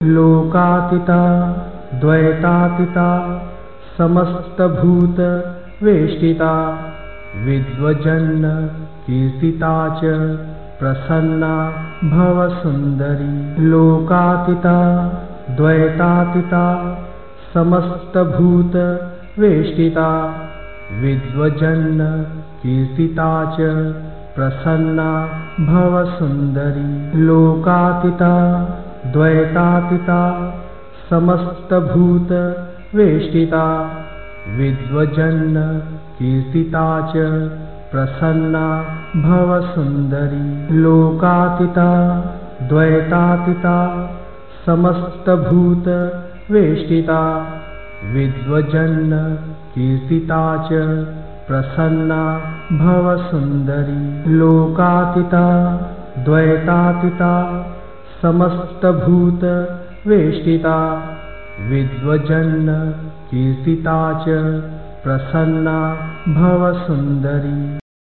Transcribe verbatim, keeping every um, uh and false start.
लोकातीता द्वैतातीता समस्तभूत वेष्टिता विद्वज्जन कीर्तिता च प्रसन्ना भवसुन्दरी। लोकातीता द्वैतातीता समस्तभूत वेष्टिता विद्वज्जन कीर्तिता च प्रसन्ना भवसुन्दरी। लोकातीता द्वैतातीता समस्तभूत वेष्टिता विद्वज्जन कीर्तिता च प्रसन्ना भवसुन्दरी। लोकातीता द्वैतातीता समस्तभूत वेष्टिता विद्वज्जन कीर्तिता च प्रसन्ना भवसुन्दरी। लोकातीता द्वैतातीता समस्तभूत वेष्टिता विद्वज्जन कीर्तिता च प्रसन्ना भवसुन्दरी।